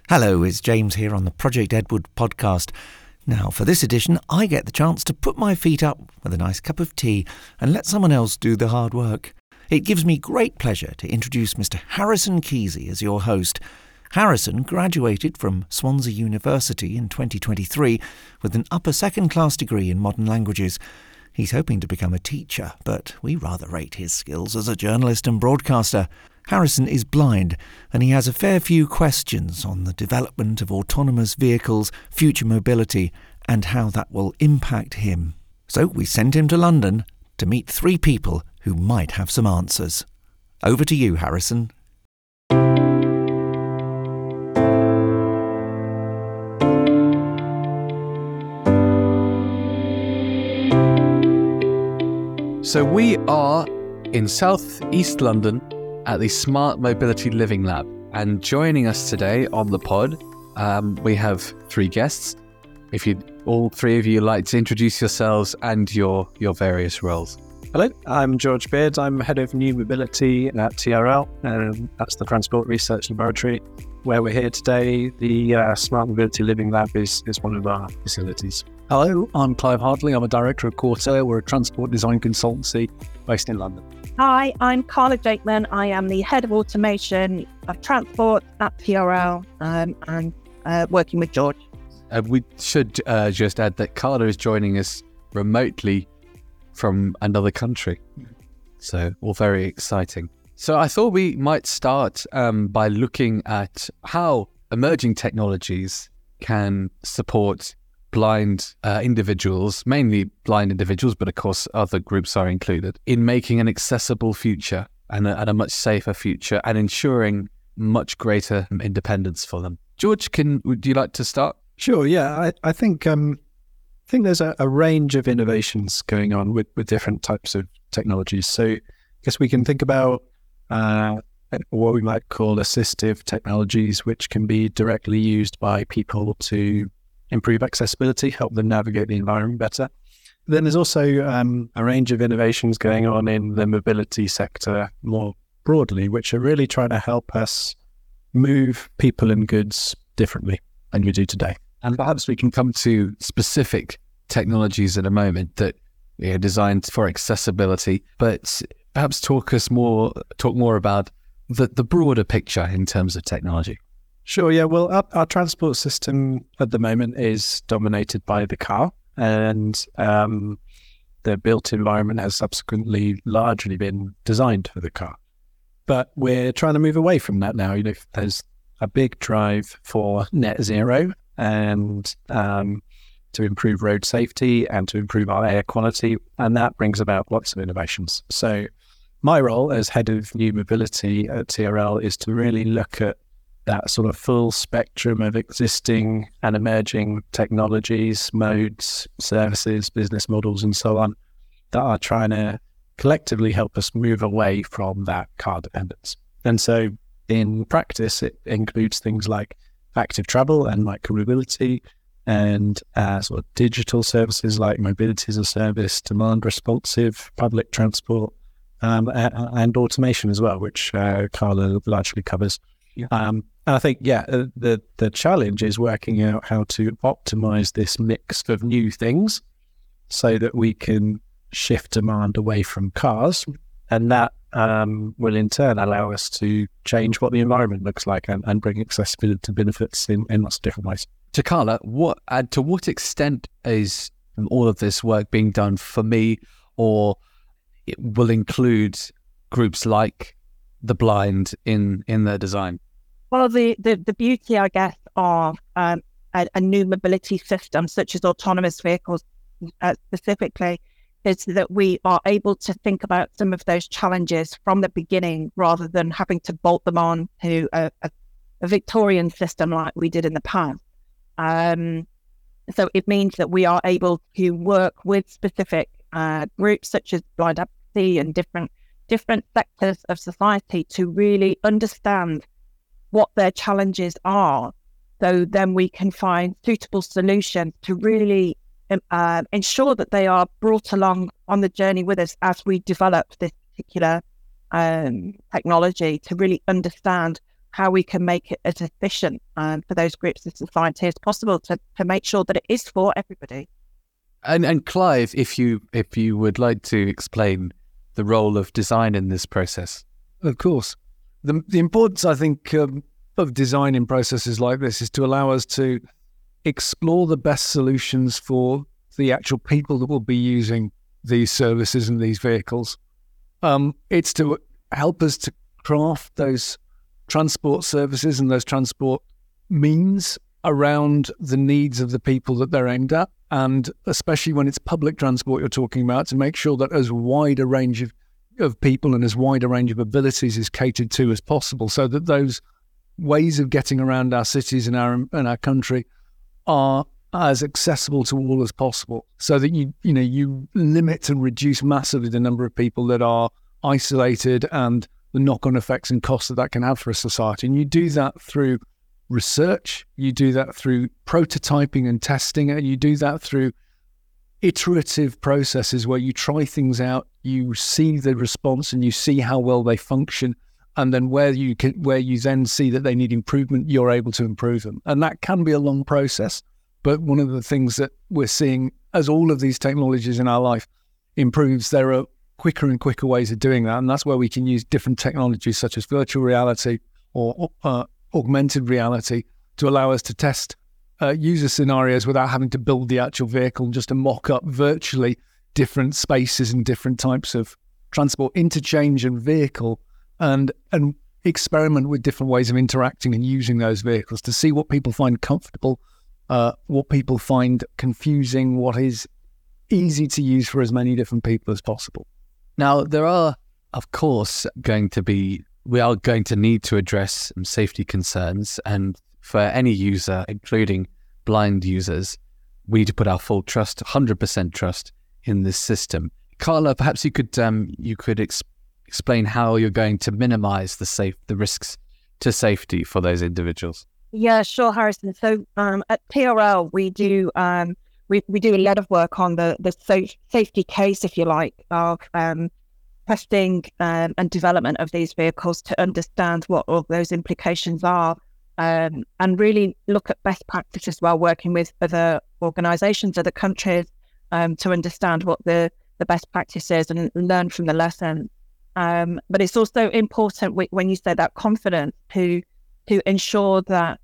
Hello, it's James here on the Project Edward podcast. Now, for this edition, I get the chance to put my feet up with a nice cup of tea and let someone else do the hard work. It gives me great pleasure to introduce Mr. Harrison Keesey as your host. Harrison graduated from Swansea University in 2023 with an upper second-class degree in modern languages. He's hoping to become a teacher, but we rather rate his skills as a journalist and broadcaster. Harrison is blind, and he has a fair few questions on the development of autonomous vehicles, future mobility, and how that will impact him. So we sent him to London to meet three people who might have some answers. Over to you, Harrison. So we are in South East London at the Smart Mobility Living Lab, and joining us today on the pod, we have three guests. If all three of you like to introduce yourselves and your various roles. Hello, I'm George Beard. I'm head of new mobility at TRL, and that's the Transport Research Laboratory. Where we're here today, the Smart Mobility Living Lab is one of our facilities. Hello, I'm Clive Hartley. I'm a director of Corsair. We're a transport design consultancy based in London. Hi, I'm Carla Jakeman. I am the head of automation of transport at TRL and working with George. We should just add that Carla is joining us remotely from another country. So all very exciting. So I thought we might start by looking at how emerging technologies can support blind individuals, mainly blind individuals, but of course other groups are included, in making an accessible future and a much safer future and ensuring much greater independence for them. George, would you like to start? Sure, yeah. I think there's a range of innovations going on with different types of technologies. So I guess we can think about what we might call assistive technologies, which can be directly used by people to improve accessibility, help them navigate the environment better. Then there's also a range of innovations going on in the mobility sector more broadly, which are really trying to help us move people and goods differently than we do today. And perhaps we can come to specific technologies in a moment that are designed for accessibility, but perhaps talk more about the broader picture in terms of technology. Sure, yeah. Well, our transport system at the moment is dominated by the car, and the built environment has subsequently largely been designed for the car. But we're trying to move away from that now. There's a big drive for net zero and to improve road safety and to improve our air quality, and that brings about lots of innovations. So my role as head of new mobility at TRL is to really look at that sort of full spectrum of existing and emerging technologies, modes, services, business models, and so on, that are trying to collectively help us move away from that car dependence. And so in practice, it includes things like active travel and micromobility, and sort of digital services like mobility as a service, demand responsive public transport, and automation as well, which Carla largely covers. And I think, the challenge is working out how to optimize this mix of new things so that we can shift demand away from cars, and that will in turn allow us to change what the environment looks like and bring accessibility benefits in lots of different ways. To Carla, to what extent is all of this work being done for me, or it will include groups like the blind in their design? Well, the beauty, I guess, of a new mobility system, such as autonomous vehicles specifically, is that we are able to think about some of those challenges from the beginning rather than having to bolt them on to a Victorian system like we did in the past. So it means that we are able to work with specific groups such as blind advocacy and different sectors of society to really understand what their challenges are. So then we can find suitable solutions to really ensure that they are brought along on the journey with us as we develop this particular technology, to really understand how we can make it as efficient for those groups of society as possible to make sure that it is for everybody. And Clive, if you would like to explain the role of design in this process. Of course. The importance, I think, of design in processes like this is to allow us to explore the best solutions for the actual people that will be using these services and these vehicles. It's to help us to craft those transport services and those transport means around the needs of the people that they're aimed at, and especially when it's public transport you're talking about, to make sure that as wide a range of people and as wide a range of abilities is catered to as possible, so that those ways of getting around our cities and our country are as accessible to all as possible, so that you limit and reduce massively the number of people that are isolated and the knock-on effects and costs that can have for a society. And you do that through research, you do that through prototyping and testing, and you do that through iterative processes where you try things out, you see the response and you see how well they function, and then where you then see that they need improvement, you're able to improve them. And that can be a long process, but one of the things that we're seeing as all of these technologies in our life improves, there are quicker and quicker ways of doing that, and that's where we can use different technologies such as virtual reality or augmented reality to allow us to test user scenarios without having to build the actual vehicle, just to mock up virtually different spaces and different types of transport interchange and vehicle, and experiment with different ways of interacting and using those vehicles to see what people find comfortable, what people find confusing, what is easy to use for as many different people as possible. Now, there are, of course, we are going to need to address some safety concerns, and for any user, including blind users, we need to put our full trust, 100% trust in this system. Carla, perhaps you could explain how you're going to minimize the risks to safety for those individuals. Yeah, sure, Harrison. So at TRL, we do we do a lot of work on the safety case, if you like, of testing and development of these vehicles to understand what all those implications are, and really look at best practices while working with other organisations, other countries, to understand what the best practice is and learn from the lessons. But it's also important when you say that confidence to ensure that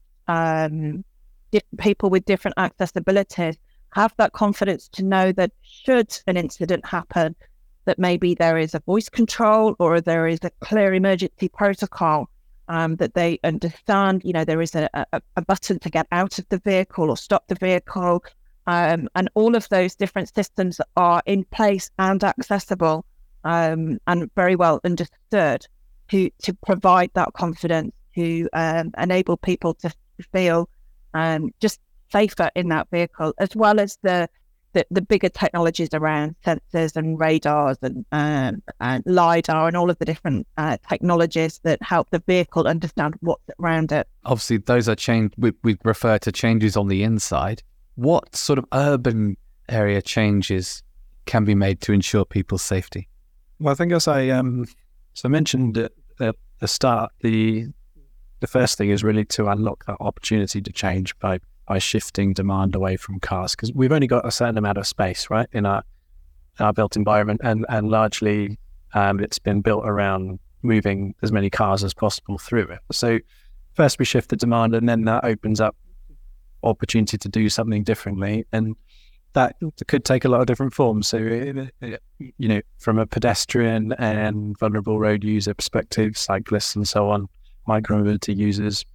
people with different accessibilities have that confidence to know that should an incident happen, that maybe there is a voice control or there is a clear emergency protocol, that they understand, there is a button to get out of the vehicle or stop the vehicle, and all of those different systems are in place and accessible, and very well understood to provide that confidence, to enable people to feel just safer in that vehicle, as well as the bigger technologies around sensors and radars and LiDAR and all of the different technologies that help the vehicle understand what's around it. Obviously, those are we refer to changes on the inside. What sort of urban area changes can be made to ensure people's safety? Well, I think as I mentioned at the start, the first thing is really to unlock that opportunity to change by shifting demand away from cars, because we've only got a certain amount of space, right, in our built environment, and largely it's been built around moving as many cars as possible through it. So first we shift the demand, and then that opens up opportunity to do something differently, and that could take a lot of different forms. So from a pedestrian and vulnerable road user perspective, cyclists and so on, micromobility users,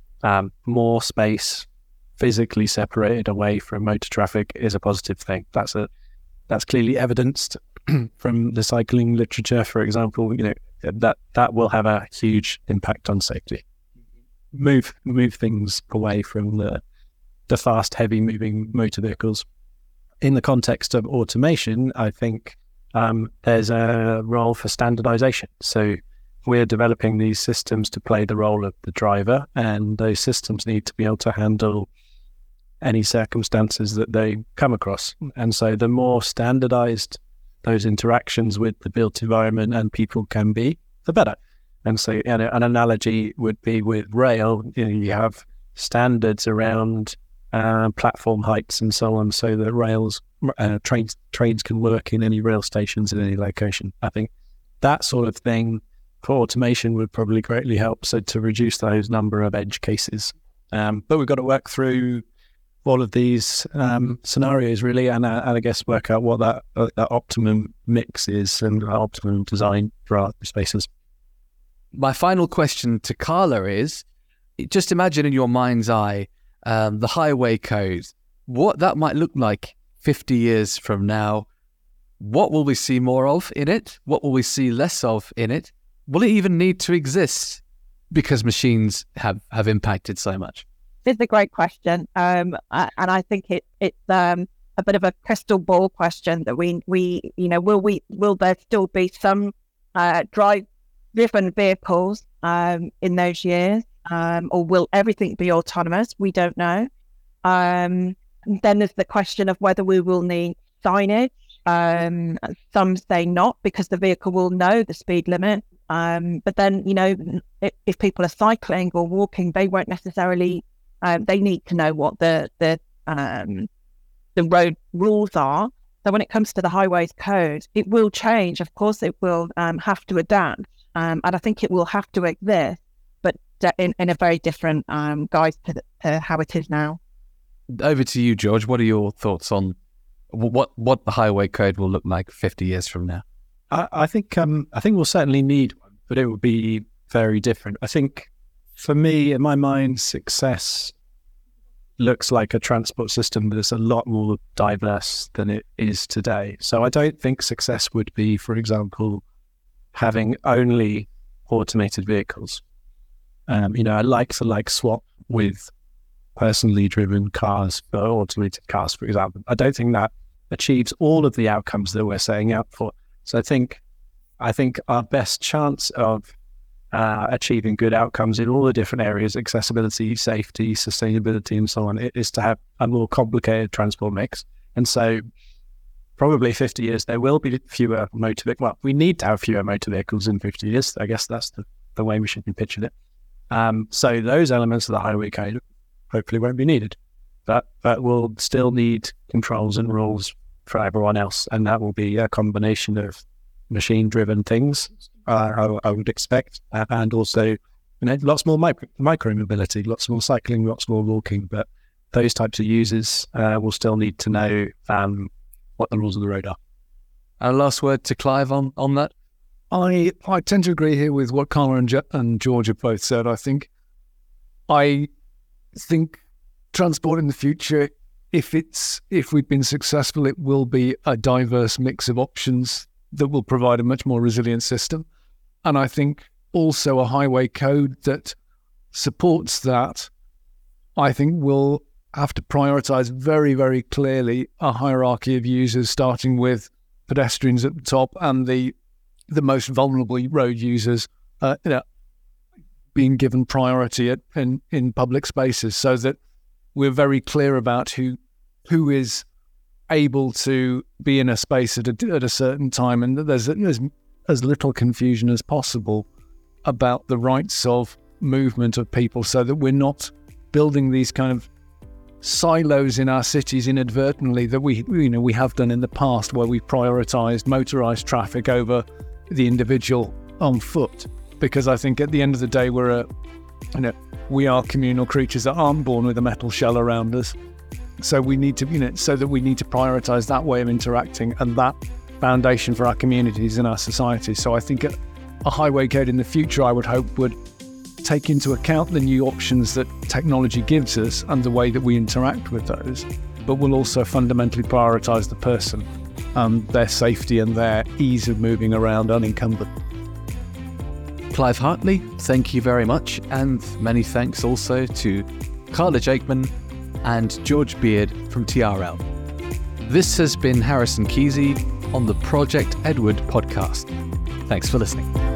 more space physically separated away from motor traffic is a positive thing. That's clearly evidenced from the cycling literature, for example. That will have a huge impact on safety. Move things away from the fast, heavy moving motor vehicles. In the context of automation, I think there's a role for standardization. So we're developing these systems to play the role of the driver, and those systems need to be able to handle any circumstances that they come across. And so the more standardized those interactions with the built environment and people can be, the better. And so an analogy would be with rail. You have standards around platform heights and so on, so that trains can work in any rail stations in any location. I think that sort of thing for automation would probably greatly help, so to reduce those number of edge cases. But we've got to work through all of these scenarios really, and I guess work out what that optimum mix is and optimum design for our spaces. My final question to Carla is, just imagine in your mind's eye the highway code, what that might look like 50 years from now. What will we see more of in it? What will we see less of in it? Will it even need to exist because machines have impacted so much? It's a great question. And I think it's a bit of a crystal ball question that will there still be some driven vehicles in those years, or will everything be autonomous? We don't know. Then there's the question of whether we will need signage. Some say not, because the vehicle will know the speed limit. But then, if people are cycling or walking, they won't necessarily. They need to know what the road rules are. So when it comes to the highways code, it will change. Of course, it will have to adapt, and I think it will have to exist, but in a very different guise to how it is now. Over to you, George. What are your thoughts on what the highway code will look like 50 years from now? I think we'll certainly need one, but it will be very different. I think for me, in my mind, success looks like a transport system that is a lot more diverse than it is today. So I don't think success would be, for example, having only automated vehicles. A like swap with personally driven cars for automated cars, for example. I don't think that achieves all of the outcomes that we're setting out for. So I think our best chance of achieving good outcomes in all the different areas, accessibility, safety, sustainability, and so on, is to have a more complicated transport mix. And so probably 50 years, there will be fewer motor vehicles. Well, we need to have fewer motor vehicles in 50 years. I guess that's the way we should be pitching it. So those elements of the highway code hopefully won't be needed. But we'll still need controls and rules for everyone else. And that will be a combination of machine-driven things, I would expect, and also lots more micro-mobility, lots more cycling, lots more walking. But those types of users will still need to know what the rules of the road are. A last word to Clive on that? I tend to agree here with what Carla and George have both said. I think transport in the future, if we've been successful, it will be a diverse mix of options that will provide a much more resilient system. And I think also a highway code that supports that, I think will have to prioritize very, very clearly a hierarchy of users, starting with pedestrians at the top and the most vulnerable road users being given priority in public spaces, so that we're very clear about who is able to be in a space at a certain time, and there's as little confusion as possible about the rights of movement of people, so that we're not building these kind of silos in our cities inadvertently that we have done in the past, where we prioritized motorized traffic over the individual on foot. Because I think at the end of the day, we are communal creatures that aren't born with a metal shell around us. So we need to, prioritize that way of interacting and that foundation for our communities and our societies. So I think a highway code in the future, I would hope, would take into account the new options that technology gives us and the way that we interact with those, but will also fundamentally prioritize the person, their safety and their ease of moving around unencumbered. Clive Hartley, thank you very much, and many thanks also to Carla Jakeman and George Beard from TRL. This has been Harrison Kesey on the Project Edward podcast. Thanks for listening.